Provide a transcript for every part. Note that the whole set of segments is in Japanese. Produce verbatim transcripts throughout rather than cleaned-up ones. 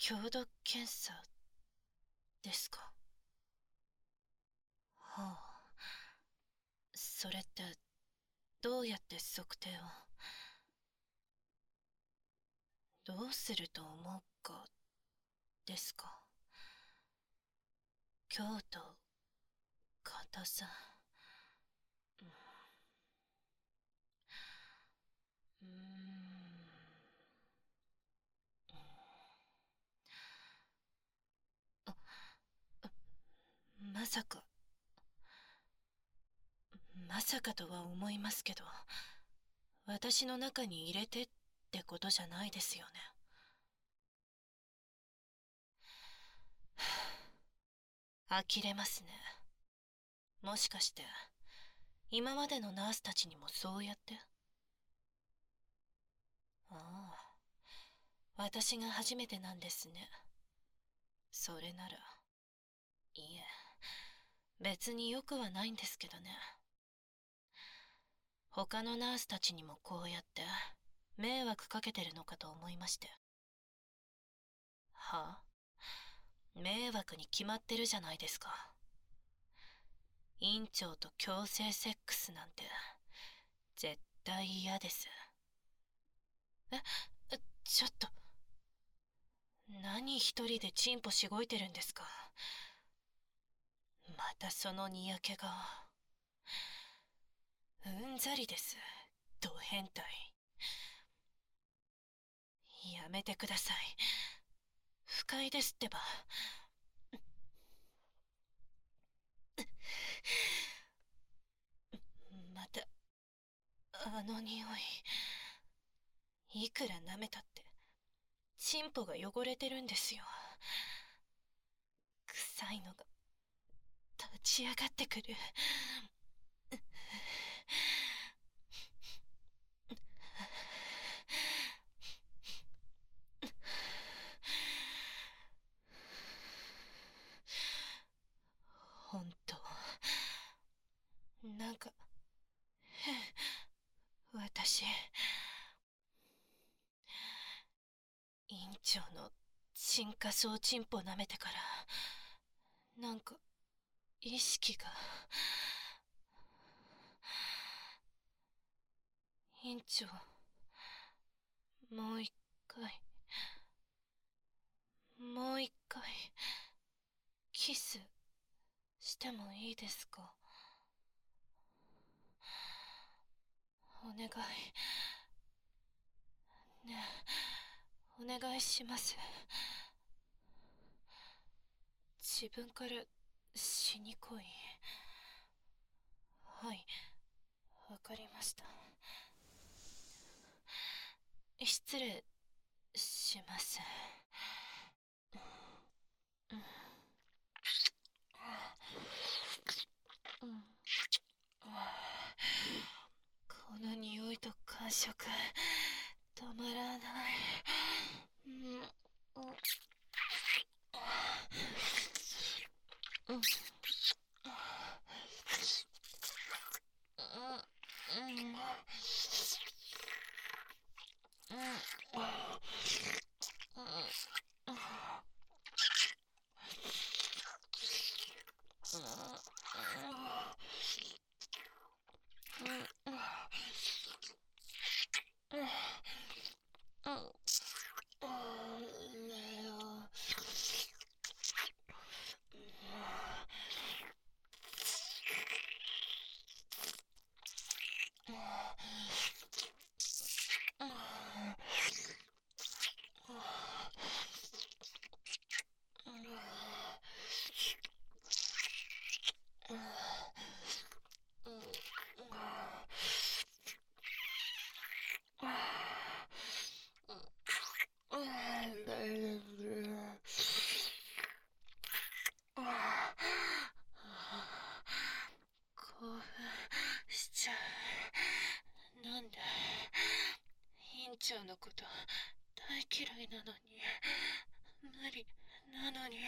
強度検査ですか。はあ、それってどうやって測定を。どうすると思うかですか。強度、硬さ。うーん。あ、まさか、まさかとは思いますけど、私の中に入れてってことじゃないですよね。呆れますね。もしかして、今までのナースたちにもそうやって。ああ、私が初めてなんですね。それなら、いえ、別によくはないんですけどね。他のナースたちにもこうやって迷惑かけてるのかと思いまして。はあ、迷惑に決まってるじゃないですか。院長と強制セックスなんて絶対嫌です。え、ちょっと、何一人でチンポしごいてるんですか。またそのにやけが。うんざりです、ド変態。やめてください。不快ですってば。また、あの匂い。いくら舐めたって、チンポが汚れてるんですよ。臭いのが立ち上がってくる。本当、なんか変。私、院長の進化層チンポ舐めてから、なんか意識が。院長、もう一回、もう一回、キスしてもいいですか。お願い。ねえ、お願いします。自分から死に来い。はい、わかりました。失礼します。うん、この匂いと感触、たまらない。うん、うん、うん、興奮しちゃう。なんで。院長のこと大嫌いなのに、無理なのに。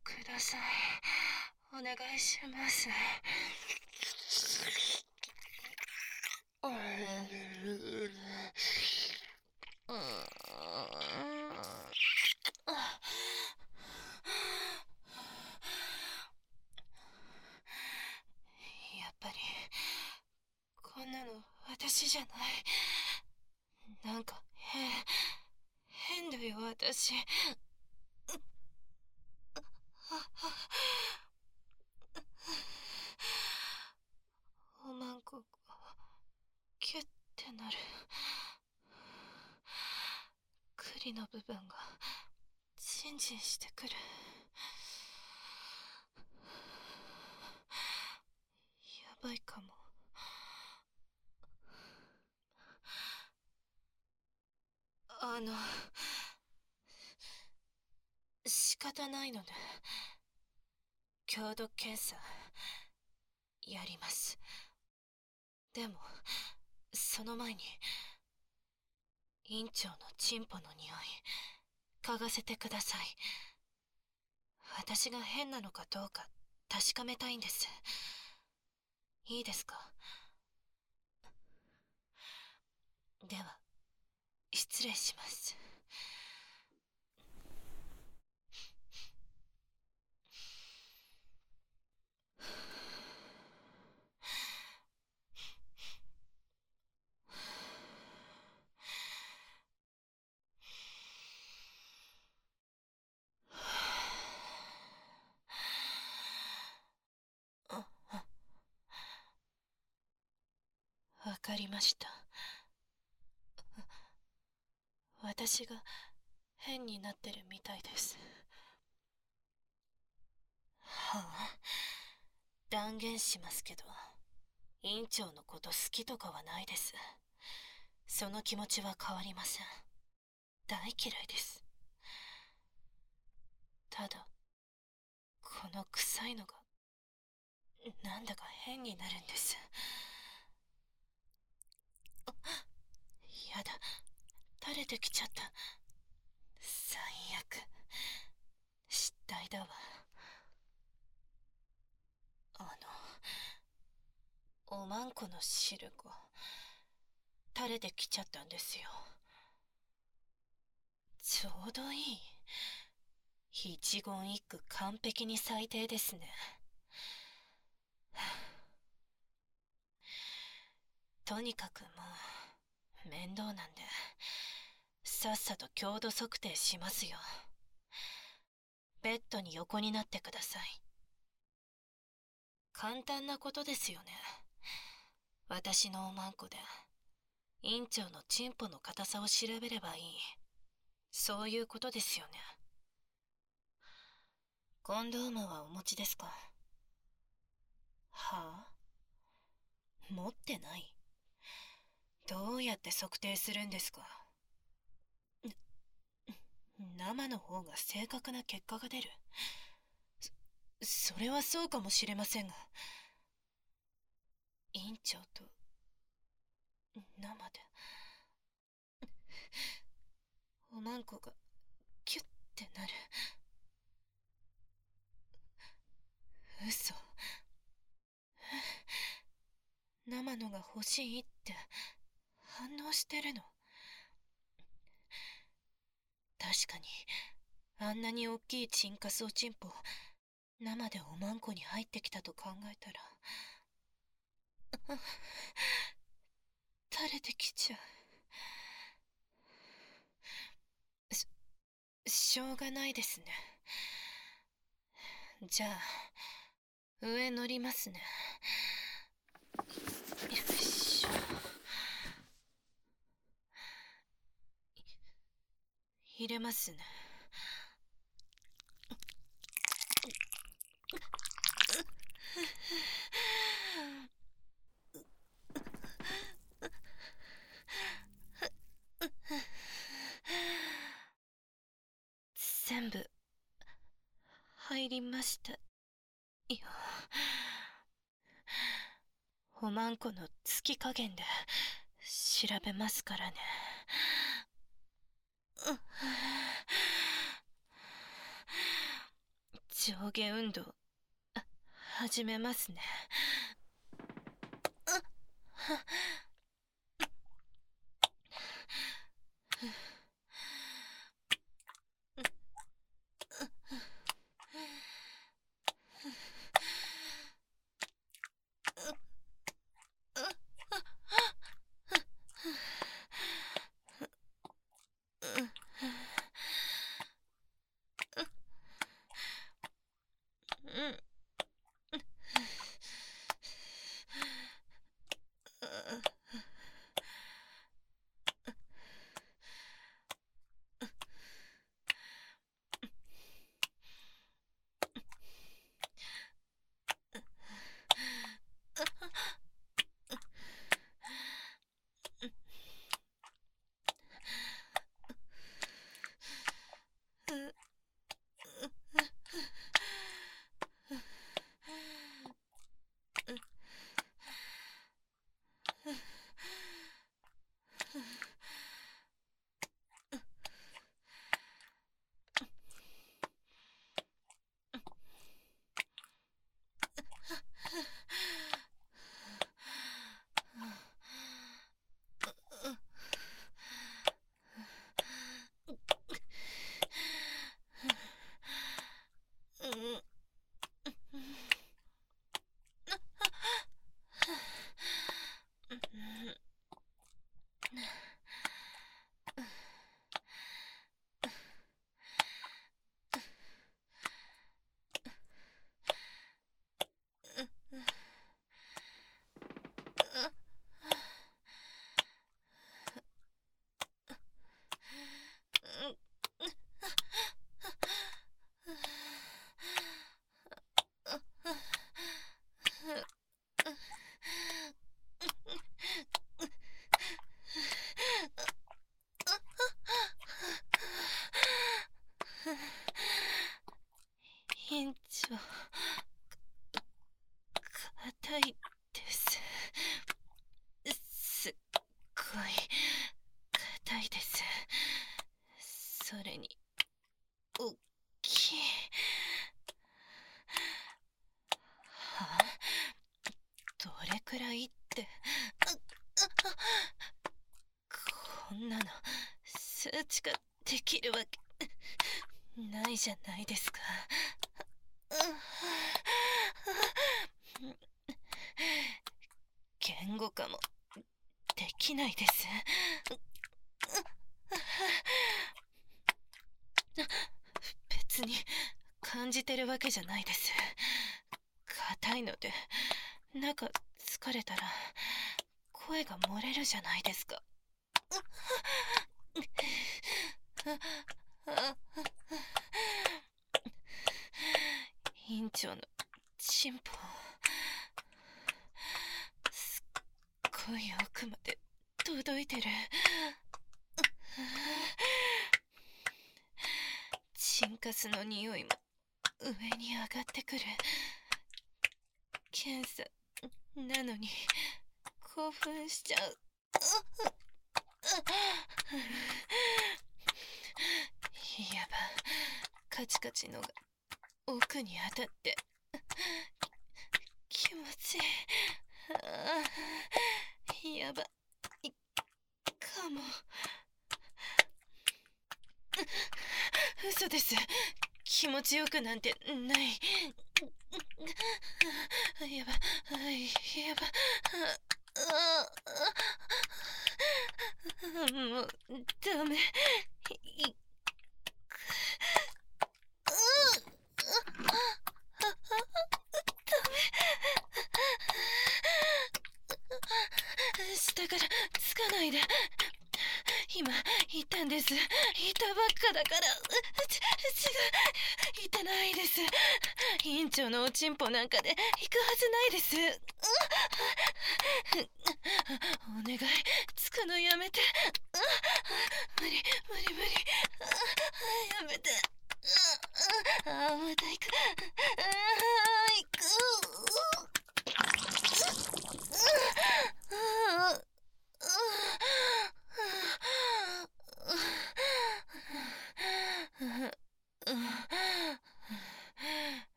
ください。お願いします。うん、やっぱりこんなの私じゃない。なんか変変だよ私。おまんこがキュッてなる。栗の部分がジンジンしてくる。やばいかも。あの仕方ないので強度検査やります。でもその前に院長のチンポの匂い嗅がせてください。私が変なのかどうか確かめたいんです。いいですか？では失礼します。わかりました。私が変になってるみたいです。はあ、断言しますけど院長のこと好きとかはないです。その気持ちは変わりません。大嫌いです。ただこの臭いのがなんだか変になるんです。あ、やだ、垂れてきちゃった。最悪、失態だわ。あのおまんこの汁が垂れてきちゃったんですよ。ちょうどいい。一言一句完璧に最低ですね。とにかくもう面倒なんでさっさと強度測定しますよ。ベッドに横になってください。簡単なことですよね。私のおまんこで院長のチンポの硬さを調べればいい。そういうことですよね。コンドームはお持ちですか？はあ？持ってない？どうやって測定するんですか？生の方が正確な結果が出る。そ、それはそうかもしれませんが、院長と生でおまんこがキュッてなる。嘘。生のが欲しいって反応してるの。確かにあんなに大きいチンカスおチンポ生でおまんこに入ってきたと考えたら垂れてきちゃう。し、しょうがないですね。じゃあ上乗りますね。よいしょ。入れますね。全部入りましたよ。おまんこのつき加減で調べますからね。 上下運動始めますね。院長、硬いです。すっごい硬いです。それにおっきい。はあ、どれくらいって。こんなの数値化できるわけないじゃないですか。言語化もできないです。別に感じてるわけじゃないです。硬いので中疲れたら声が漏れるじゃないですか。院長のチンポすっごい奥まで届いてる。チンカスの匂いも上に上がってくる。検査なのに興奮しちゃう。やば、カチカチのが奥に当たって気持ちいい。やばいかも。嘘です。気持ちよくなんてない。やばい、やばもうダメ。下からつかないで。今言ったんです。言ったばっかだから。ち違う、言ってないです。院長のおちんぽなんかで行くはずないです。お願い、つくのやめて。無理無理無理。やめて。ああ、また行く。ああ、行く。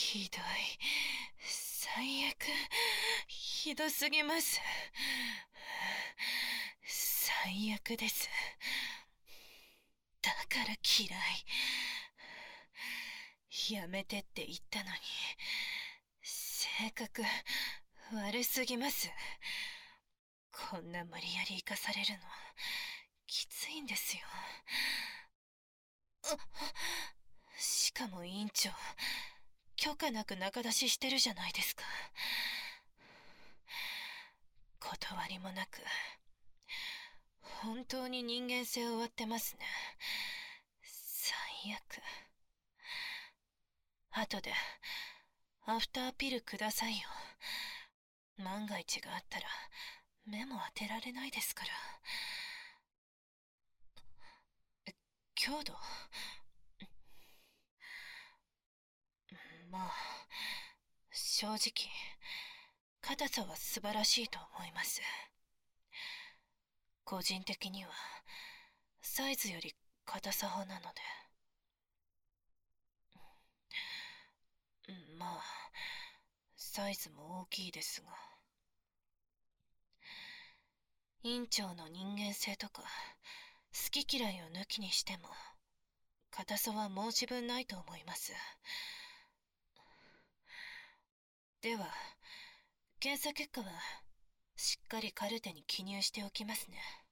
ひどい。最悪。ひどすぎます。最悪です。だから嫌い。やめてって言ったのに、性格悪すぎます。こんな無理やり生かされるのきついんですよ。しかも委員長、許可なく仲出ししてるじゃないですか。断りもなく、本当に人間性を割ってますね。最悪。後でアフターピルくださいよ。万が一があったら目も当てられないですから。強度？まあ正直硬さは素晴らしいと思います。個人的にはサイズより硬さ派なので。まあサイズも大きいですが、院長の人間性とか好き嫌いを抜きにしても硬さは申し分ないと思います。では検査結果はしっかりカルテに記入しておきますね。